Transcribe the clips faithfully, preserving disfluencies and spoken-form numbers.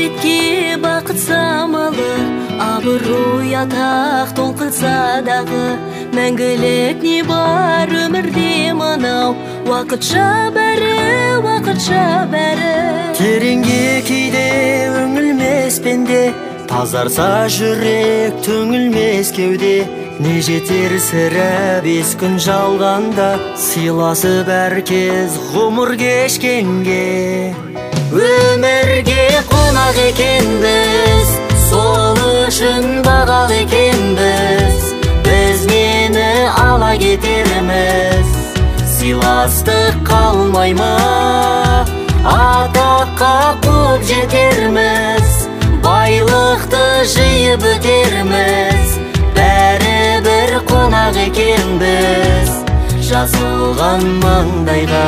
бетке бақыт самалы, абырой атақ толқытса дағы, мәңгілік не бар өмірде мынау, уақытша бәрі, уақытша бәрі. Тереңге кейде үңілмес пенде, тазарса жүрек түңілмес кеуде. Не жетер сірә бес күн жалғанда, сыйласып әркез ғұмыр кешкенге. Өмірге қонақ екенбіз, сол үшін бағал екенбіз. Біз нені ала кетерміз, сыйластық қалмай ма? Атаққа қуып жетерміз, байлықты жиып өтерміз. Бәрі бір қонақ екенбіз, жазылған маңдайға.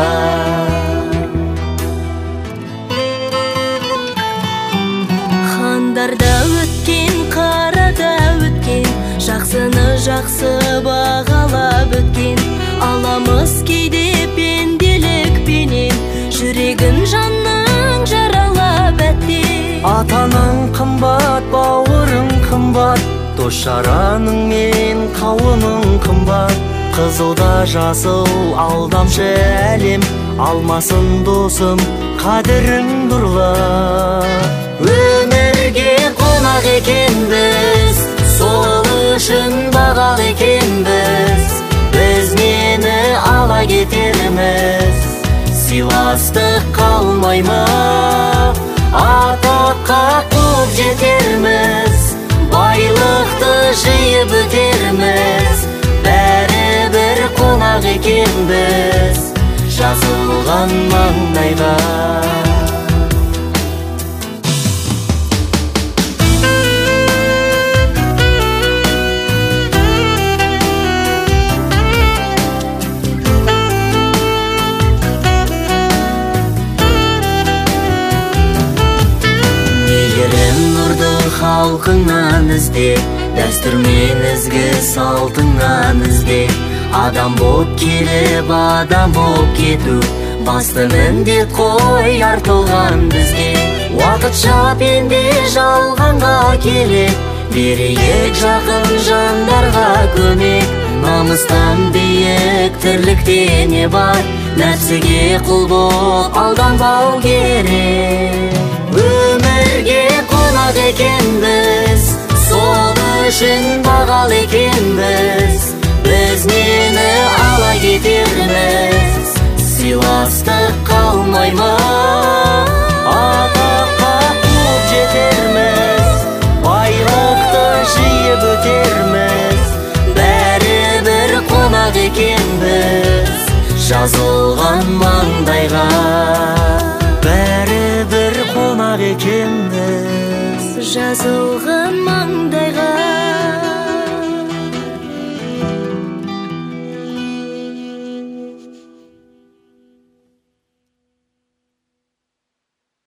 Хандарда өткен, қарада өткен, жақсыны жақсы бағалап өткен. Аламыз кейде пенделікпенен, жүрегін жанның жаралап әттен. Атаның қымбат, бауырың қымбат, дос жараның мен қауының қымбат. Қызылда жасыл алдамшы әлем, алмасын досым қадірің бұрлап. Өмірге қонақ екенбіз, сол үшін бағал екенбіз. Біз нені ала кетерміз, сыйластық қалмай ма? Атаққа қуып жетерміз, байлықты жиып өтерміз. Бәрі бір қонақ екенбіз, жазылған маңдайға. Халқыңнан ізде, дәстүрмен ізгі салтыңнан ізде. Адам боп келіп, адам боп кету, басты міндет қой артылған бізге. Уақытша пенде жалғанға келек, берейік жақын жандарға көмек. Намыстан биік тірлікте не бар, нәпсіге құл боп алданбау керек. Өмірге қонақ екенбіз, сол үшін бағал екенбіз. Біз нені ала кетерміз, сыйластық қалмай ма? Атаққа қуып жетерміз, байлықты жиып өтерміз. Бәрі бір қонақ екенбіз, жазылған маңдайға. Бәрі бір қонақ екенбіз, жазылған маңдайға.